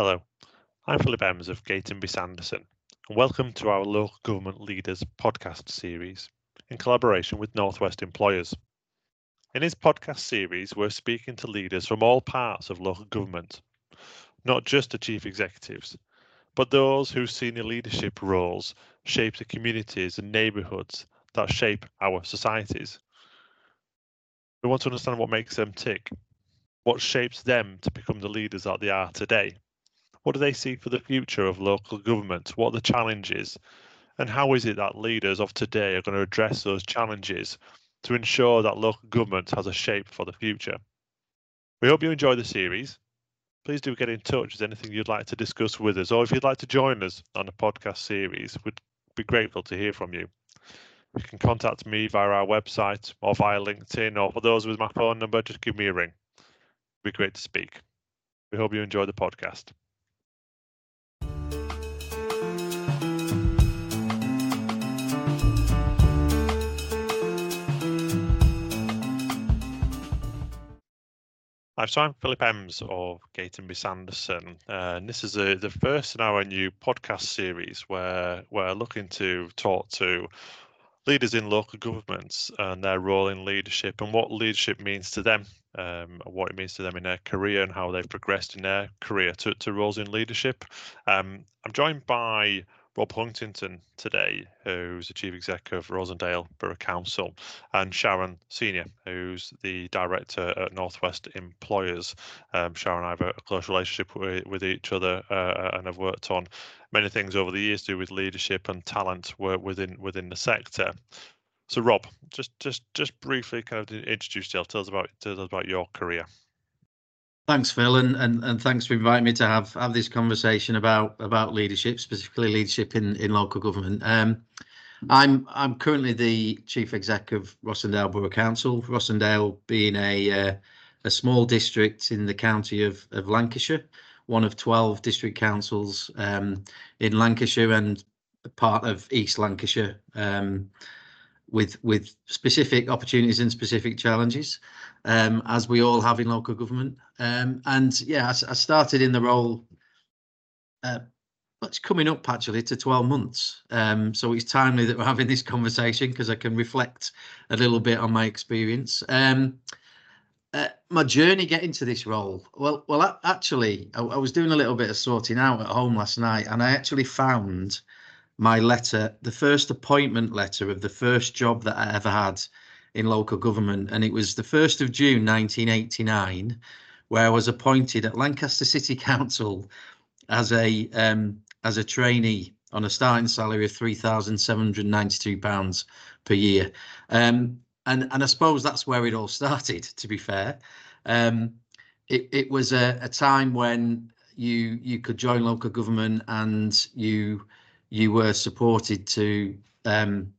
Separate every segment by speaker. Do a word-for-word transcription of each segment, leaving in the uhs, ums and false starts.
Speaker 1: Hello, I'm Philip Ems of Gatenby Sanderson, and welcome to our Local Government Leaders podcast series in collaboration with Northwest Employers. In this podcast series, we're speaking to leaders from all parts of local government, not just the chief executives, but those whose senior leadership roles shape the communities and neighbourhoods that shape our societies. We want to understand what makes them tick, what shapes them to become the leaders that they are today. What do they see for the future of local government? What are the challenges? And how is it that leaders of today are going to address those challenges to ensure that local government has a shape for the future? We hope you enjoy the series. Please do get in touch with anything you'd like to discuss with us, or if you'd like to join us on a podcast series, we'd be grateful to hear from you. You can contact me via our website or via LinkedIn, or for those with my phone number, just give me a ring. It'd be great to speak. We hope you enjoy the podcast. Hi, so I'm Philip Ems of Gatenby Sanderson, uh, and this is a, the first in our new podcast series where we're looking to talk to leaders in local governments and their role in leadership and what leadership means to them, um, what it means to them in their career and how they've progressed in their career to, to roles in leadership. Um, I'm joined by Rob Huntington today, who's the Chief Executive of Rosendale Borough Council, and Sharon Senior, who's the Director at Northwest Employers. Um, Sharon and I have a close relationship with, with each other uh, and have worked on many things over the years to do with leadership and talent work within within the sector. So, Rob, just just just briefly, kind of introduce yourself. Tell us about tell us about your career.
Speaker 2: Thanks, Phil, and, and and thanks for inviting me to have have this conversation about about leadership, specifically leadership in in local government. Um, I'm I'm currently the Chief Exec of Rossendale Borough Council. Rossendale being a uh, a small district in the county of of Lancashire, one of twelve district councils um, in Lancashire and part of East Lancashire, um, with with specific opportunities and specific challenges, um, as we all have in local government. Um, and yeah, I, I started in the role. Uh, It's coming up actually to twelve months. Um, so it's timely that we're having this conversation because I can reflect a little bit on my experience. Um, uh, my journey getting to this role. Well, well, actually, I, I was doing a little bit of sorting out at home last night, and I actually found my letter, the first appointment letter of the first job that I ever had in local government. And it was the first of June, nineteen eighty-nine, where I was appointed at Lancaster City Council as a um, as a trainee on a starting salary of three thousand seven hundred ninety-two pounds per year. Um, and, and I suppose that's where it all started, to be fair. Um, it, it was a, a time when you you could join local government and you you were supported to um,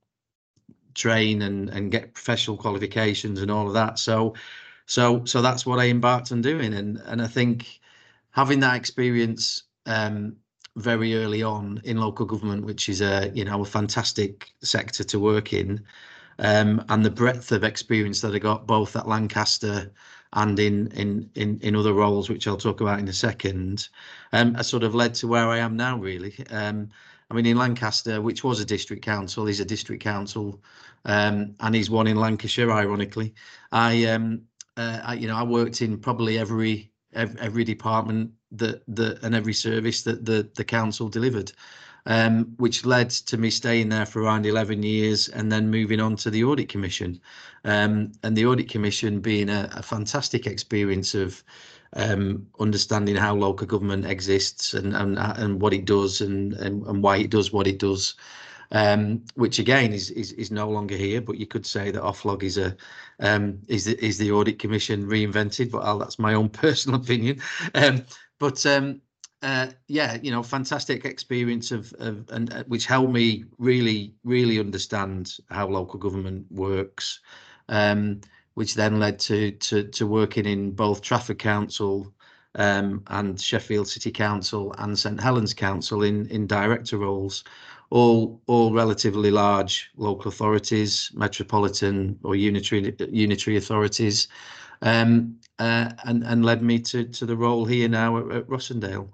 Speaker 2: train and, and get professional qualifications and all of that. So so so that's what I embarked on doing. And, and I think having that experience um, very early on in local government, which is a you know a fantastic sector to work in, um, and the breadth of experience that I got both at Lancaster and in in in in other roles, which I'll talk about in a second, um, has sort of led to where I am now. Really, um, I mean, in Lancaster, which was a district council, is a district council, um, and is one in Lancashire. Ironically, I um, uh, I, you know I worked in probably every every, every department that the and every service that the the council delivered, um, which led to me staying there for around eleven years and then moving on to the Audit Commission, um, and the Audit Commission being a, a fantastic experience of um, understanding how local government exists and and and what it does and and, and why it does what it does. Um, which again is, is is no longer here, but you could say that Oflog is a um, is the, is the Audit Commission reinvented, but I'll, that's my own personal opinion. Um, but um, uh, yeah, you know, fantastic experience of of and uh, which helped me really really understand how local government works, um, which then led to to to working in both Trafford Council um, and Sheffield City Council and St Helens Council in in director roles. All, all relatively large local authorities, metropolitan or unitary unitary authorities, um, uh, and and led me to to the role here now at, at Rossendale.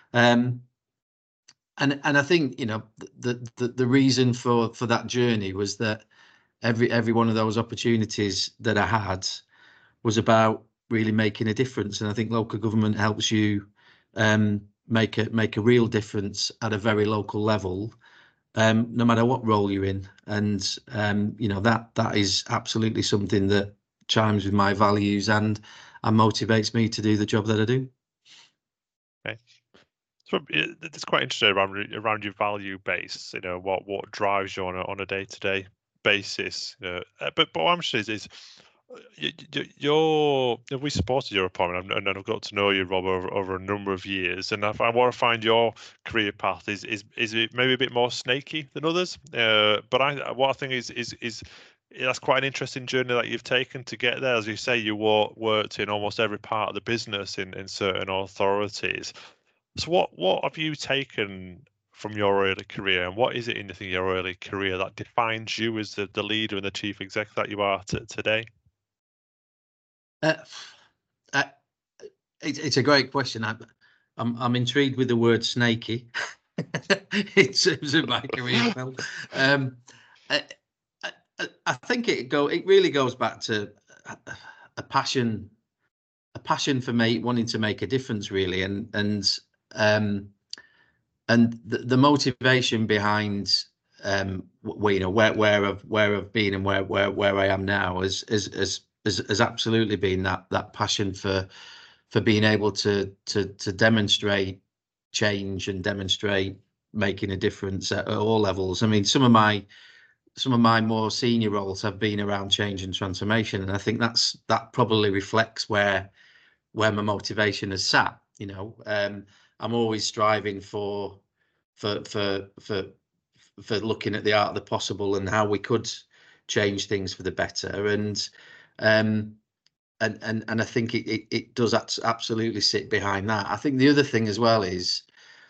Speaker 2: Um, and and I think, you know, the the the reason for for that journey was that every every one of those opportunities that I had was about really making a difference. And I think local government helps you um, make a make a real difference at a very local level, um, no matter what role you're in. And um, you know, that that is absolutely something that chimes with my values and and motivates me to do the job that I do.
Speaker 1: Okay. So it- it's quite interesting around around your value base. You know, what what drives you on a on a day to day basis. You know, uh, but but what I'm interested is, is uh, y- y- your have we supported your appointment, and and I've got to know you, Rob, over, over a number of years, and I, I want to find your career path is is is it maybe a bit more snaky than others. Uh, but I what I think is is is that's quite an interesting journey that you've taken to get there. As you say, you wo- worked in almost every part of the business in in certain authorities. So what what have you taken from your early career, and what is it in your early career that defines you as the, the leader and the chief exec that you are t- today?
Speaker 2: Uh, uh, it, it's a great question. I, I'm I'm intrigued with the word snaky in terms of my career, Phil. Um, I, I, I think it go it really goes back to a, a passion a passion for me wanting to make a difference, really, and and um, and the, the motivation behind um, where you know where where I've where I've been and where where where I am now is is is has, has absolutely been that that passion for for being able to to to demonstrate change and demonstrate making a difference at, at all levels. I mean, some of my some of my more senior roles have been around change and transformation, and I think that's that probably reflects where where my motivation has sat. You know, um, I'm always striving for for for for for looking at the art of the possible and how we could change things for the better. And um, and and and I think it it, it does absolutely sit behind that. I think the other thing as well is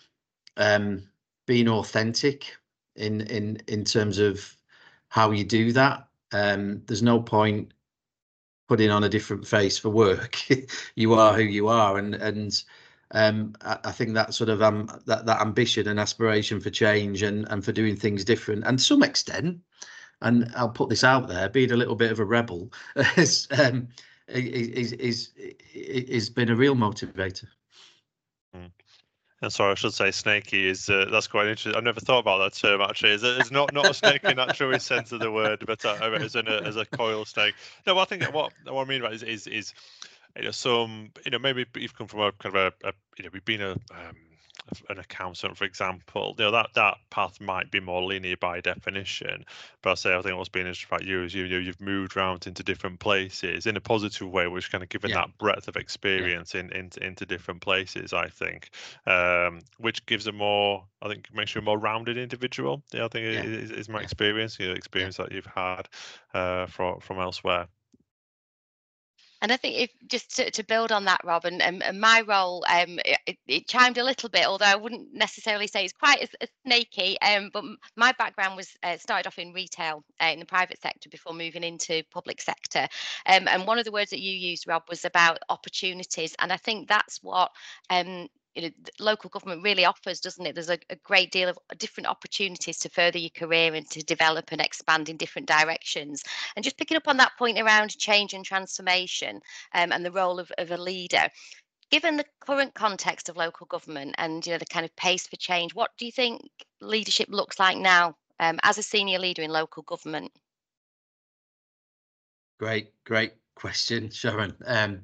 Speaker 2: um, being authentic in in in terms of how you do that. Um, there's no point putting on a different face for work. You are who you are, and and um, I, I think that sort of um that that ambition and aspiration for change and and for doing things different, and to some extent, and I'll put this out there, being a little bit of a rebel, is um, is is is been a real motivator.
Speaker 1: Mm. And sorry, I should say snaky is uh, that's quite interesting. I've never thought about that term actually. It's, it's not not a snake in that truest sense of the word, but uh, as in a as a coil snake. No, I think what what I mean by it is is, is you know some you know maybe you've come from a kind of a, a you know we've been a um, an accountant, for example. You know that that path might be more linear by definition, but I say I think what's been interesting about you is you, you you've moved around into different places in a positive way, which kind of given
Speaker 2: Yeah.
Speaker 1: that breadth of experience yeah. in, in into different places. I think, um, which gives a more I think makes you a more rounded individual. Yeah, I think yeah. is, is my yeah. experience, you know, experience yeah. that you've had uh, from from elsewhere.
Speaker 3: And I think if just to, to build on that, Rob, and, and, and my role, um, it, it chimed a little bit, although I wouldn't necessarily say it's quite as, as snaky. Um, but my background was uh, started off in retail uh, in the private sector before moving into public sector. Um, and one of the words that you used, Rob, was about opportunities, and I think that's what um, you know, local government really offers, doesn't it? There's a, a great deal of different opportunities to further your career and to develop and expand in different directions. And just picking up on that point around change and transformation um, and the role of, of a leader, given the current context of local government and you know the kind of pace for change, what do you think leadership looks like now um, as a senior leader in local government?
Speaker 2: Great, great question, Sharon. Um,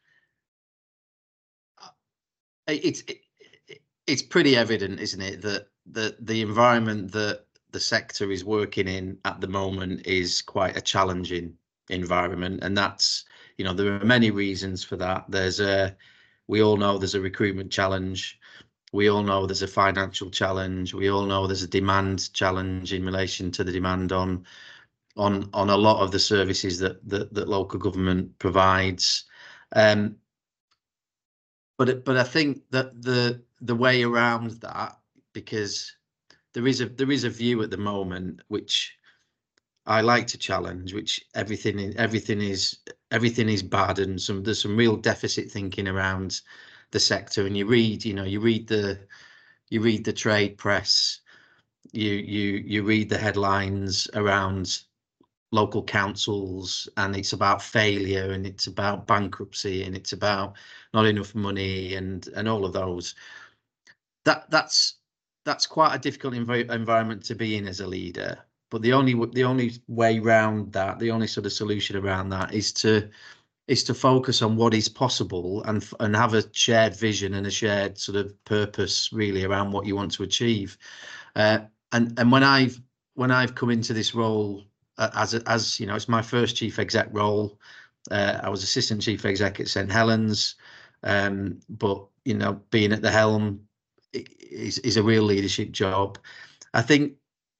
Speaker 2: it's it, it's pretty evident, isn't it, that the the environment that the sector is working in at the moment is quite a challenging environment, and that's you know there are many reasons for that. There's a we all know there's a recruitment challenge. We all know there's a financial challenge. We all know there's a demand challenge in relation to the demand on on on a lot of the services that that, that local government provides. Um, but but I think that the the way around that, because there is a there is a view at the moment which I like to challenge, which everything everything is everything is bad, and some there's some real deficit thinking around the sector, and you read, you know, you read the you read the trade press, you you you read the headlines around local councils, and it's about failure, and it's about bankruptcy, and it's about not enough money, and and all of those. That that's that's quite a difficult env environment to be in as a leader. But the only the only way round that, the only sort of solution around that, is to is to focus on what is possible, and and have a shared vision and a shared sort of purpose really around what you want to achieve. Uh, and and when I've when I've come into this role, uh, as a, as you know, it's my first chief exec role. Uh, I was assistant chief exec at St Helens, um, but you know, being at the helm is is a real leadership job. I think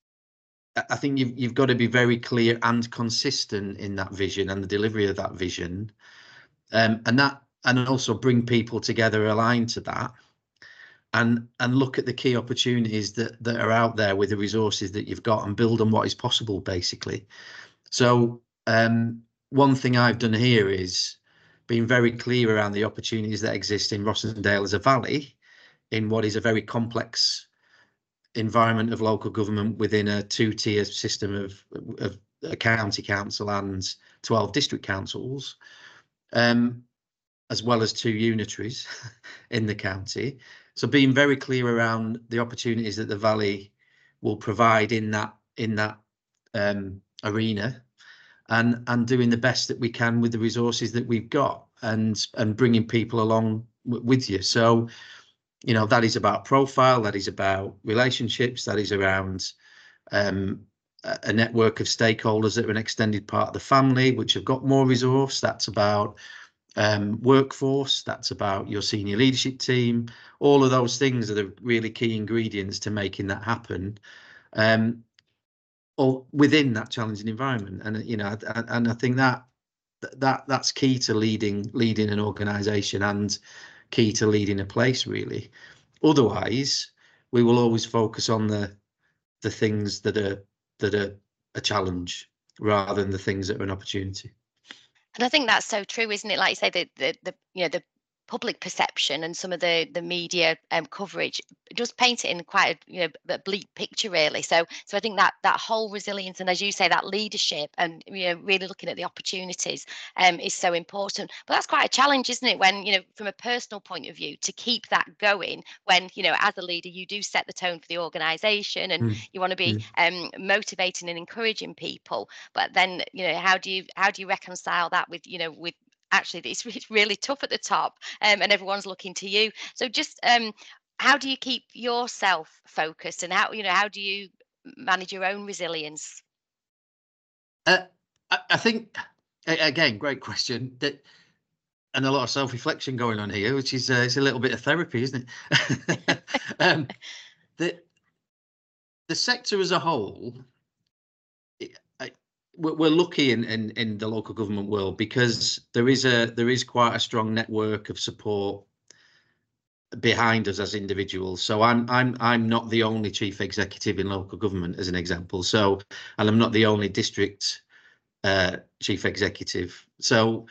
Speaker 2: I think you've you've got to be very clear and consistent in that vision and the delivery of that vision, um, and that and also bring people together aligned to that. And and look at the key opportunities that that are out there with the resources that you've got, and build on what is possible, basically. So um, one thing I've done here is being very clear around the opportunities that exist in Rossendale as a valley, in what is a very complex environment of local government within a two-tier system of, of a county council and twelve district councils, um, as well as two unitaries in the county. So being very clear around the opportunities that the Valley will provide in that in that um, arena, and and doing the best that we can with the resources that we've got, and and bringing people along with you. So, you know, that is about profile, that is about relationships, that is around um, a network of stakeholders that are an extended part of the family, which have got more resource. That's about um, workforce, that's about your senior leadership team. All of those things are the really key ingredients to making that happen, um, or within that challenging environment. And, you know, and I think that that that's key to leading leading an organisation, and key to leading a place, really. Otherwise, we will always focus on the the things that are that are a challenge rather than the things that are an opportunity.
Speaker 3: And I think that's so true, isn't it? Like you say, the the, the you know the public perception and some of the the media um, coverage does paint it in quite a, you know, a bleak picture, really. So so I think that that whole resilience, and as you say, that leadership, and you know, really looking at the opportunities um, is so important. But that's quite a challenge, isn't it? When, you know, from a personal point of view, to keep that going, when, you know, as a leader, you do set the tone for the organisation, and
Speaker 2: Mm.
Speaker 3: you want to be
Speaker 2: Mm.
Speaker 3: um, motivating and encouraging people. But then, you know, how do you how do you reconcile that with, you know, with actually it's, it's really tough at the top, um, and everyone's looking to you. So just um, how do you keep yourself focused, and how, you know, how do you manage your own resilience?
Speaker 2: Uh, I, I think, again, great question. That, and a lot of self-reflection going on here, which is uh, it's a little bit of therapy, isn't it? um, the the sector as a whole, it, I, we're, we're lucky in, in in the local government world, because there is a there is quite a strong network of support behind us as individuals. So I'm I'm I'm not the only chief executive in local government, as an example. So, and I'm not the only district uh, chief executive. So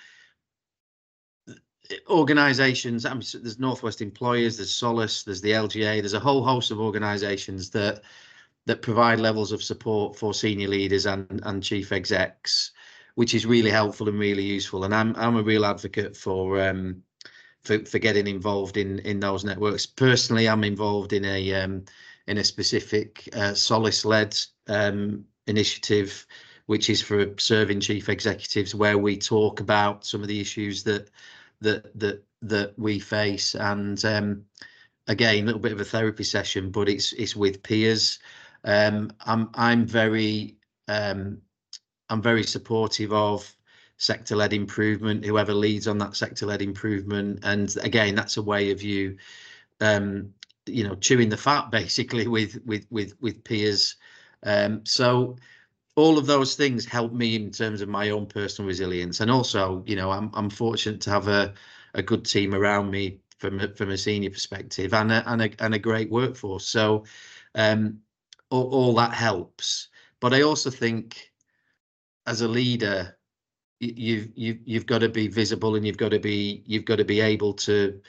Speaker 2: organisations, I mean, there's Northwest Employers, there's Solace, there's the L G A, there's a whole host of organisations that that provide levels of support for senior leaders and and chief execs, which is really helpful and really useful. And I'm I'm a real advocate for um for for getting involved in in those networks. Personally, I'm involved in a um in a specific uh, Solace-led um initiative, which is for serving chief executives, where we talk about some of the issues that that that that we face. And um, again, a little bit of a therapy session, but it's it's with peers. Um, I'm I'm very um, I'm very supportive of sector-led improvement, whoever leads on that sector-led improvement. And again, that's a way of you, um, you know, chewing the fat basically with with with with peers. Um, so all of those things help me in terms of my own personal resilience. And also, you know, I'm I'm fortunate to have a a good team around me from a, from a senior perspective, and a, and a and a great workforce. So um, all, all that helps. But I also think, as a leader, you you've you've you've got to be visible, and you've got to be you've got to be able to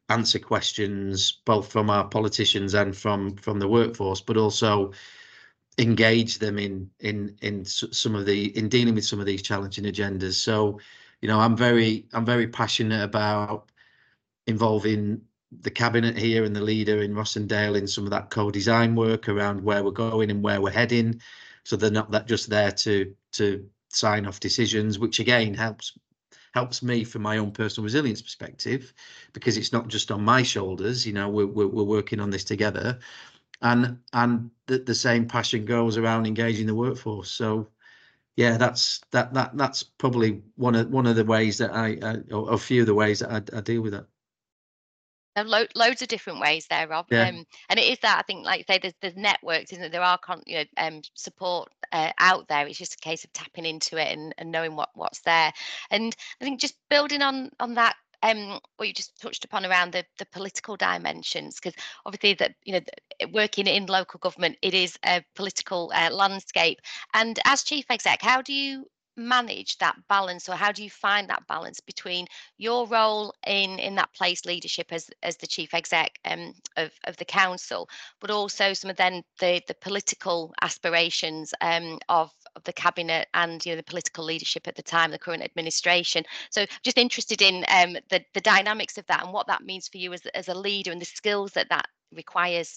Speaker 2: answer questions both from our politicians and from from the workforce, but also engage them in in in some of the in dealing with some of these challenging agendas. So, you know, I'm very I'm very passionate about involving the cabinet here and the leader in Rossendale in some of that co-design work around where we're going and where we're heading, so they're not that just there to to sign off decisions, which again helps helps me from my own personal resilience perspective, because it's not just on my shoulders. You know, we're we're, we're working on this together, and and the, the same passion goes around engaging the workforce. So yeah, that's that that that's probably one of one of the ways that I, I or a few of the ways that I, I deal with it.
Speaker 3: There are lo loads of different ways there, Rob.
Speaker 2: Yeah.
Speaker 3: Um, and it is that, I think, like you say, there's there's networks, isn't there? There are con you know um, support uh, out there. It's just a case of tapping into it and, and knowing what what's there. And I think just building on on that, um, what you just touched upon around the the political dimensions, because obviously that you know th- working in local government, it is a political uh, landscape. And as chief exec, how do you manage that balance, or how do you find that balance between your role in in that place leadership as as the chief exec um, of of the council, but also some of then the the political aspirations um, of of the cabinet and you know the political leadership at the time, the current administration. So just interested in um, the the dynamics of that and what that means for you as as a leader and the skills that that requires.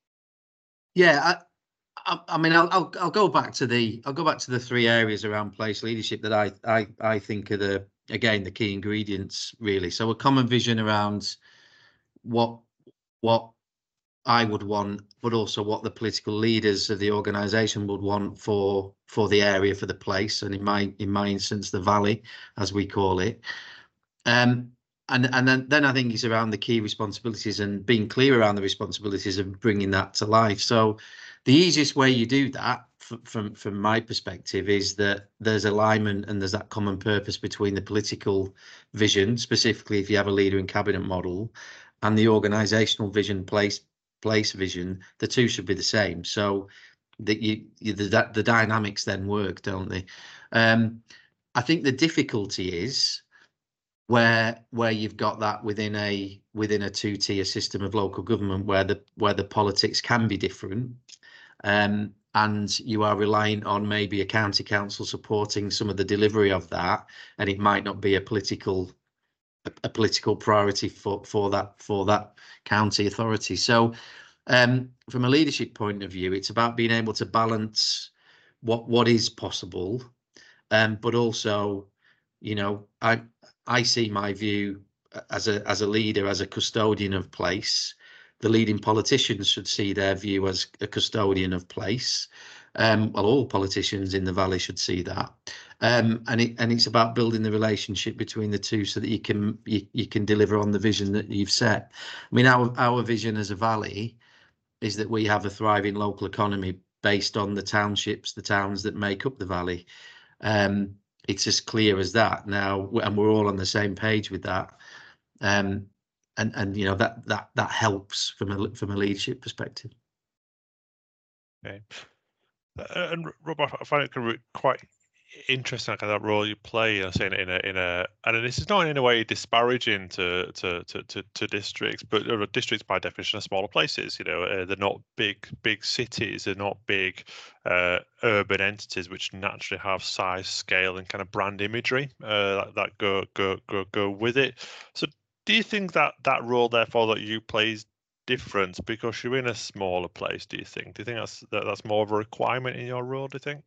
Speaker 2: Yeah, I, I, I mean, I'll, I'll I'll go back to the I'll go back to the three areas around place leadership that I I I think are the again the key ingredients really. So a common vision around what what I would want, but also what the political leaders of the organisation would want for for the area, for the place, and in my in my instance, the valley, as we call it. Um, and and then then I think it's around the key responsibilities and being clear around the responsibilities and bringing that to life. So the easiest way you do that, from from my perspective, is that there's alignment and there's that common purpose between the political vision, specifically if you have a leader in cabinet model, and the organisational vision, place place vision. The two should be the same, so that you, you the, the dynamics then work, don't they? Um, I think the difficulty is where where you've got that within a within a two-tier system of local government, where the where the politics can be different, um, and you are reliant on maybe a county council supporting some of the delivery of that, and it might not be a political a, a political priority for for that for that county authority. So um, from a leadership point of view, it's about being able to balance what what is possible, um, but also, you know, I I see my view as a as a leader, as a custodian of place. The leading politicians should see their view as a custodian of place. Um, well, all politicians in the valley should see that, um, and it and it's about building the relationship between the two so that you can you, you can deliver on the vision that you've set. I mean, our our vision as a valley is that we have a thriving local economy based on the townships, the towns that make up the valley. Um, it's as clear as that now, and we're all on the same page with that. Um, and and you know that that that helps from a from a leadership perspective.
Speaker 1: Okay, uh, and Rob, I find it quite interesting, kind of that role you play. You know, saying in a in a, and this is not in any way disparaging to to to to, to districts, but uh, districts by definition are smaller places. You know, uh, they're not big big cities. They're not big uh, urban entities which naturally have size, scale, and kind of brand imagery uh, that, that go go go go with it. So, do you think that that role, therefore, that you play is different because you're in a smaller place? Do you think? Do you think that's that, that's more of a requirement in your role? Do you think?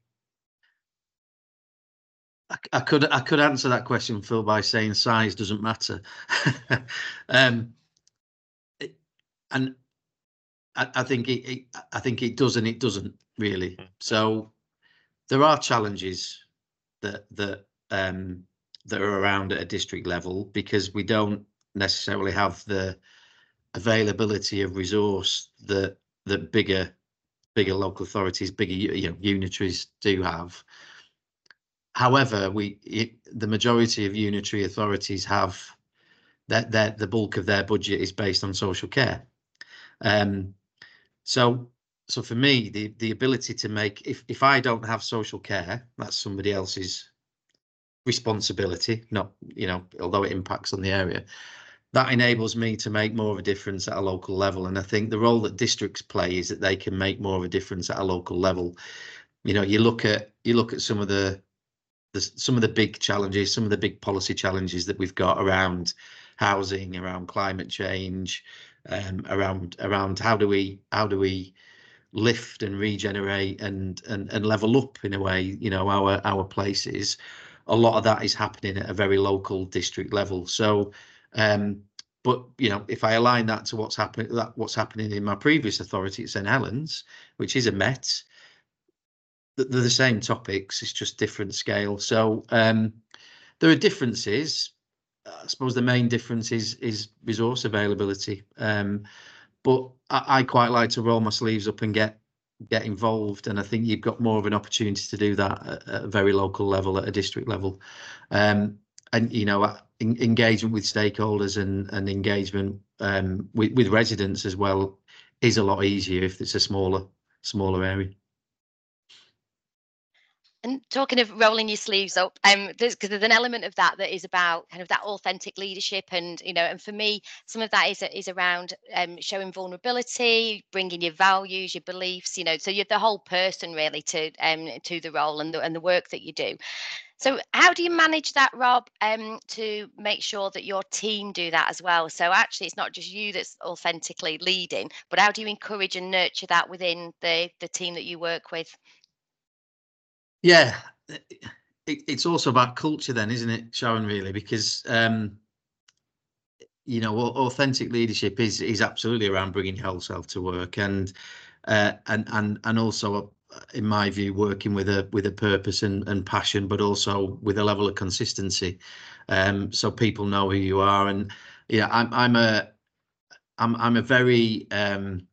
Speaker 2: I, I could I could answer that question, Phil, by saying size doesn't matter. um, it, and I, I think it, it I think it does and it doesn't really. Mm-hmm. So there are challenges that that um, that are around at a district level because we don't necessarily have the availability of resource that that bigger bigger local authorities, bigger you know unitaries do have. However, we it, the majority of unitary authorities have that that the bulk of their budget is based on social care. Um, so so for me, the the ability to make if if I don't have social care, that's somebody else's responsibility. Not you know, although it impacts on the area. that enables me to make more of a difference at a local level. And I think the role that districts play is that they can make more of a difference at a local level. You know, you look at you look at some of the, the some of the big challenges, some of the big policy challenges that we've got around housing, around climate change, um, around around how do we how do we lift and regenerate and and and level up in a way, you know, our our places. A lot of that is happening at a very local district level. So um but you know, if I align that to what's happening that what's happening in my previous authority at St Helens, which is a Met, they're the same topics, it's just different scale. So um there are differences. I suppose the main difference is is resource availability. Um but I, I quite like to roll my sleeves up and get get involved, and I think you've got more of an opportunity to do that at, at a very local level, at a district level. Um, and you know, in, engagement with stakeholders and and engagement um, with with residents as well is a lot easier if it's a smaller smaller area.
Speaker 3: And talking of rolling your sleeves up, um, there's because there's an element of that that is about kind of that authentic leadership, and you know, and for me, some of that is is around um, showing vulnerability, bringing your values, your beliefs, you know, so you're the whole person really to um to the role and the and the work that you do. So how do you manage that, Rob, um, to make sure that your team do that as well? So actually, it's not just you that's authentically leading, but how do you encourage and nurture that within the the team that you work with?
Speaker 2: Yeah, it, it's also about culture then, isn't it, Sharon, really? Because um, you know, authentic leadership is is absolutely around bringing your whole self to work, and uh, and and and also, uh, in my view, working with a with a purpose and, and passion, but also with a level of consistency, um, so people know who you are. And yeah, I'm I'm a I'm I'm a very um,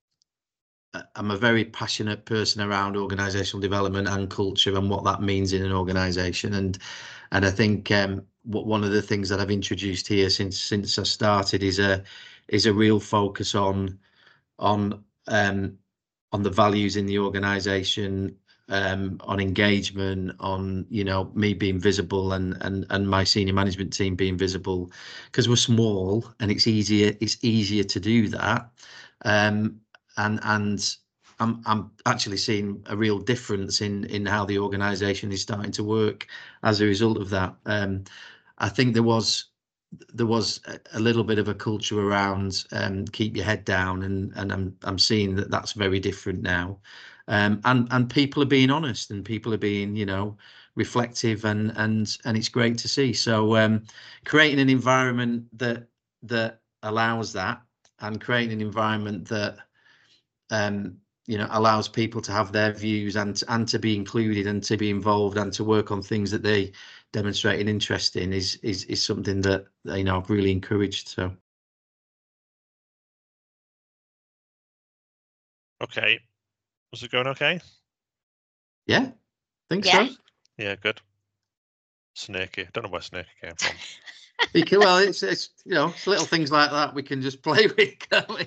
Speaker 2: I'm a very passionate person around organisational development and culture and what that means in an organisation. And and I think um, what one of the things that I've introduced here since since I started is a is a real focus on on um, on the values in the organisation, um, on engagement, on you know me being visible and and and my senior management team being visible, because we're small and it's easier it's easier to do that. Um, and and I'm I'm actually seeing a real difference in in how the organisation is starting to work as a result of that. Um, I think there was there was a, a little bit of a culture around um, keep your head down, and and I'm I'm seeing that that's very different now, um, and and people are being honest and people are being you know reflective, and and and it's great to see. So um, creating an environment that that allows that, and creating an environment that um, you know, allows people to have their views and and to be included and to be involved and to work on things that they demonstrate an interest in is is is something that you know I've really encouraged. So
Speaker 1: Okay. Was it going okay?
Speaker 2: yeah, I think
Speaker 3: Yeah.
Speaker 2: so.
Speaker 1: Yeah, good. Snaky. Don't know where Snaky came from.
Speaker 2: Because, well, it's it's you know it's little things like that we can just play with, can't we?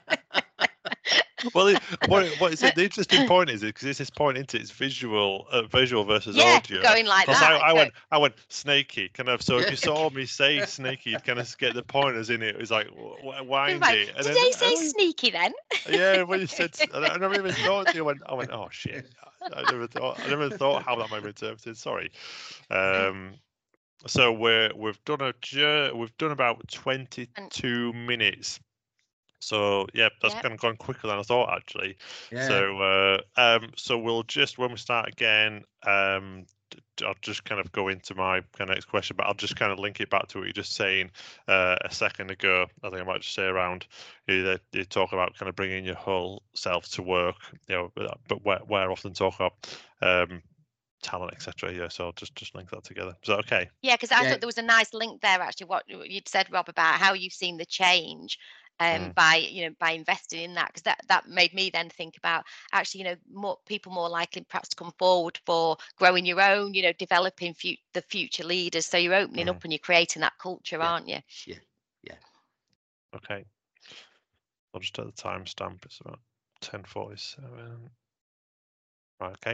Speaker 1: Well, it, what what is it? The interesting point is it because it's this point into it's visual, uh, visual versus
Speaker 3: Yeah,
Speaker 1: audio.
Speaker 3: going like
Speaker 1: Because
Speaker 3: that.
Speaker 1: I, I
Speaker 3: go-
Speaker 1: went, I went snaky, kind of. So if
Speaker 2: Yeah.
Speaker 1: you saw me say snaky, you'd kind of get the pointers in it. It was like w-
Speaker 3: You're
Speaker 1: windy,
Speaker 3: right.
Speaker 1: and
Speaker 3: Did
Speaker 1: then
Speaker 3: they
Speaker 1: I
Speaker 3: say
Speaker 1: don't even-
Speaker 3: sneaky then?
Speaker 1: yeah, when you said, and I never even thought. You went, I went, oh shit, I never thought, I never thought how that might be interpreted. Sorry. Um, so we're we've done a ju- we've done about twenty-two minutes. So yeah, that's
Speaker 3: Yeah.
Speaker 1: kind of gone quicker than I thought actually.
Speaker 2: Yeah.
Speaker 1: So uh, um, so we'll just when we start again, um, d- d- I'll just kind of go into my kind of next question, but I'll just kind of link it back to what you're just saying uh, a second ago. I think I might just say around you, know, you talk about kind of bringing your whole self to work, you know, but, but where, where I often talk about um, talent, et cetera. Yeah, so I'll just just link that together. Is that okay?
Speaker 3: Yeah, because I
Speaker 2: Yeah.
Speaker 3: thought there was a nice link there actually. What you'd said, Rob, about how you've seen the change um,
Speaker 1: Mm.
Speaker 3: by you know by investing in that, because that that made me then think about actually you know more people more likely perhaps to come forward for growing your own, you know, developing fu- the future leaders. So you're opening
Speaker 1: Mm.
Speaker 3: up and you're creating that culture,
Speaker 2: Yeah.
Speaker 3: aren't you?
Speaker 2: Yeah. Yeah.
Speaker 1: Okay. I'll just at the timestamp. It's about ten forty-seven. Right, okay.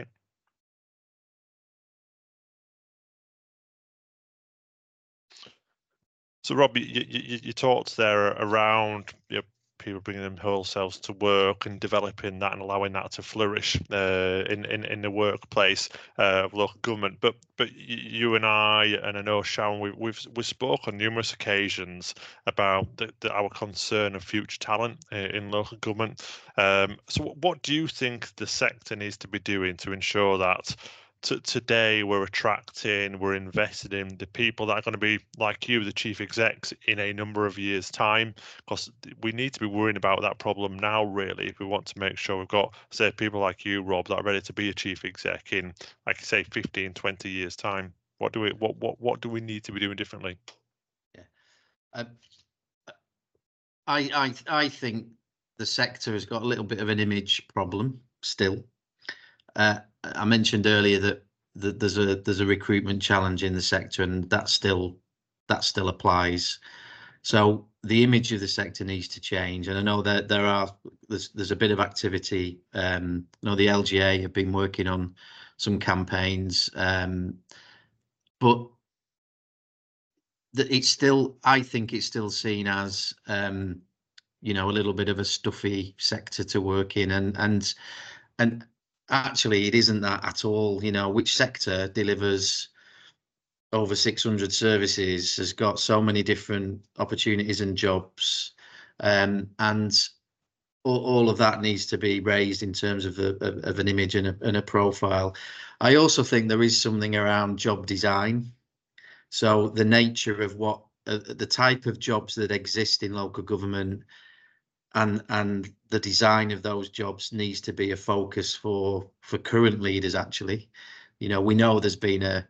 Speaker 1: So, Rob, you, you, you talked there around you know, people bringing them whole selves to work and developing that and allowing that to flourish uh, in, in in the workplace uh, of local government. But but you and I, and I know Sharon, we, we've we've spoke on numerous occasions about the, the, our concern of future talent in local government. Um, so, what do you think the sector needs to be doing to ensure that? To, today we're attracting, we're invested in the people that are going to be like you, the chief execs, in a number of years' time, because we need to be worrying about that problem now, really, if we want to make sure we've got, say, people like you, Rob, that are ready to be a chief exec in, like I say, fifteen, twenty years' time. What do we, what, what, what do we need to be doing differently?
Speaker 2: Yeah, um, I, I, I think the sector has got a little bit of an image problem still. Uh, I mentioned earlier that, that there's a there's a recruitment challenge in the sector, and that still that still applies. So the image of the sector needs to change, and I know that there are there's there's a bit of activity. Um, I know the L G A have been working on some campaigns, um, but the, it's still I think it's still seen as um, you know a little bit of a stuffy sector to work in, and and and. Actually, it isn't that at all. You know, which sector delivers over six hundred services, has got so many different opportunities and jobs, um, and all, all of that needs to be raised in terms of, a, of, of an image and a, and a profile. I also think there is something around job design. So the nature of what uh, the type of jobs that exist in local government, and and the design of those jobs needs to be a focus for for current leaders. Actually, you know, we know there's been a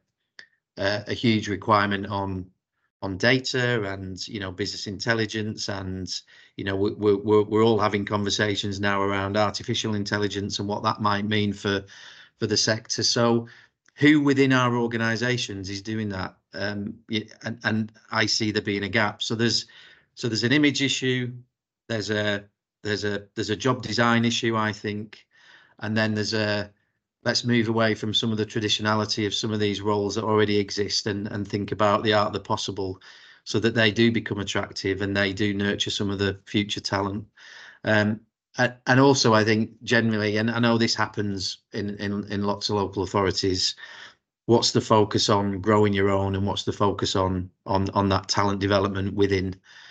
Speaker 2: a, a huge requirement on on data and you know business intelligence, and you know we're we're we're all having conversations now around artificial intelligence and what that might mean for for the sector. So who within our organizations is doing that? Um, and, and I see there being a gap. So there's so there's an image issue. There's a there's a there's a job design issue, I think, and then there's a let's move away from some of the traditionality of some of these roles that already exist, and and think about the art of the possible, so that they do become attractive and they do nurture some of the future talent. Um, and, and also, I think generally, and I know this happens in in in lots of local authorities. What's the focus on growing your own, and what's the focus on on on that talent development within?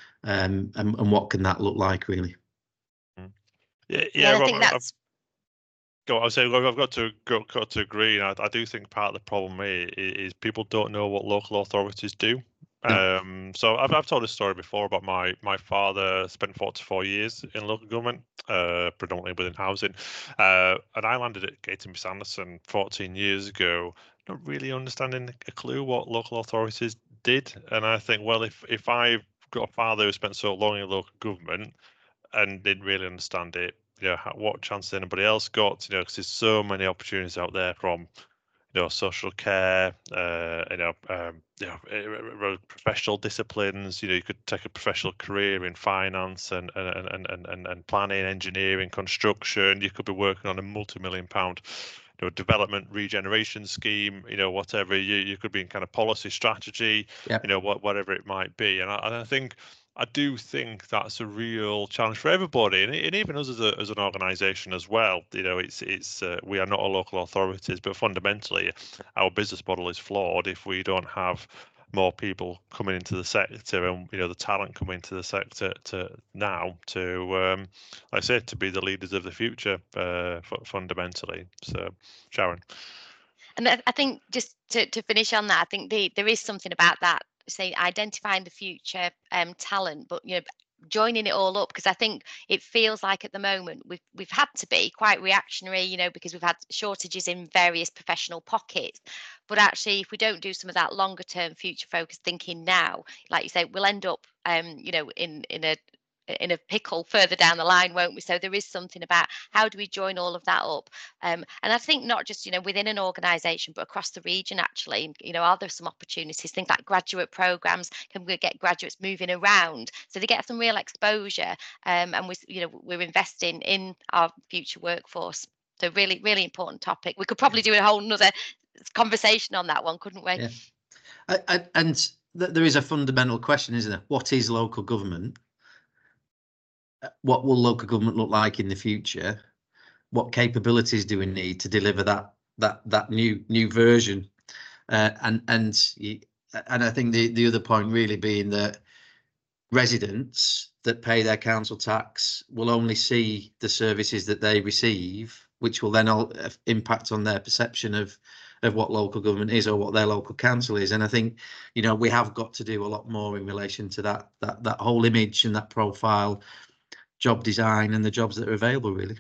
Speaker 2: Um, and, and what can that look like, really?
Speaker 1: Yeah, yeah,
Speaker 3: yeah I
Speaker 1: Rob,
Speaker 3: think that's.
Speaker 1: I've, go, I was saying, I've got to got, got to agree. I, I do think part of the problem is, is people don't know what local authorities do. No. Um, so I've I've told a story before about my my father spent forty-four years in local government, uh, predominantly within housing, uh, and I landed at Gatenby Sanderson fourteen years ago, not really understanding a clue what local authorities did. And I think, well, if if I've got a father who spent so long in local government and didn't really understand it, you know, what chance has anybody else got? You know, because there's so many opportunities out there, from you know social care, uh, you know, um, you know, professional disciplines. You know, you could take a professional career in finance and and and and and, and planning, engineering, construction. You could be working on a multi-million pound, you know, development regeneration scheme. You know, whatever. You you could be in kind of policy strategy.
Speaker 2: Yep.
Speaker 1: You know, what whatever it might be. And I, and I think. I do think that's a real challenge for everybody, and, and even us as, a, as an organisation as well. You know, it's it's uh, we are not all local authorities, but fundamentally, our business model is flawed if we don't have more people coming into the sector, and you know the talent coming into the sector to now to, um, like I said, to be the leaders of the future, uh, fundamentally. So, Sharon.
Speaker 3: And I think just to, to finish on that, I think the, there is something about that, say, identifying the future um, talent, but you know, joining it all up, because I think it feels like at the moment we've we've had to be quite reactionary, you know, because we've had shortages in various professional pockets. But actually, if we don't do some of that longer term future focused thinking now, like you say, we'll end up, um, you know, in in a in a pickle further down the line, won't we? So there is something about how do we join all of that up, um, and I think not just you know within an organisation, but across the region. Actually, you know, are there some opportunities? Things like graduate programs. Can we get graduates moving around so they get some real exposure? Um, and we, you know, we're investing in our future workforce. So really, really important topic. We could probably do a whole another conversation on that one, couldn't we?
Speaker 2: Yeah, I, I, and th- there is a fundamental question, isn't there? What is local government? What will local government look like in the future? What capabilities do we need to deliver that that that new new version? Uh, and and and I think the the other point really being that residents that pay their council tax will only see the services that they receive, which will then all impact on their perception of of what local government is or what their local council is. And I think, you know, we have got to do a lot more in relation to that that that whole image and that profile, job design, and the jobs that are available, really.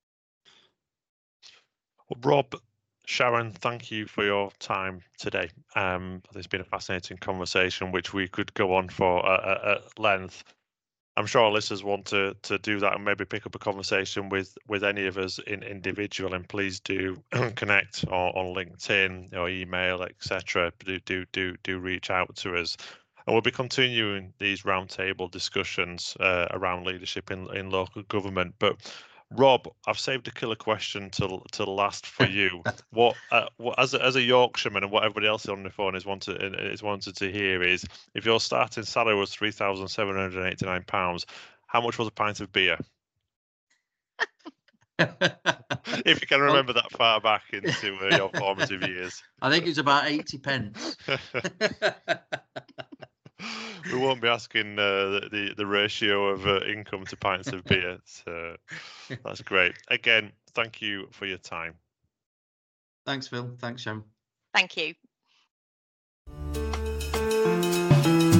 Speaker 1: Well, Rob, Sharon, thank you for your time today. Um, it's been a fascinating conversation, which we could go on for uh, at length. I'm sure our listeners want to to do that and maybe pick up a conversation with with any of us in individual. And please do connect on, on LinkedIn or email, et cetera. Do do do do reach out to us. And we'll be continuing these roundtable discussions uh, around leadership in in local government. But Rob, I've saved a killer question till till last for you. What, uh, what as a, as a Yorkshireman and what everybody else on the phone is wanted is wanted to hear is, if your starting salary was three thousand seven hundred eighty nine pounds, how much was a pint of beer? If you can remember well, that far back into uh, your formative years.
Speaker 2: I think it's about eighty pence.
Speaker 1: We won't be asking uh, the, the the ratio of uh, income to pints of beer. So that's great. Again, thank you for your time.
Speaker 2: Thanks, Phil. Thanks, Sharon.
Speaker 3: Thank you.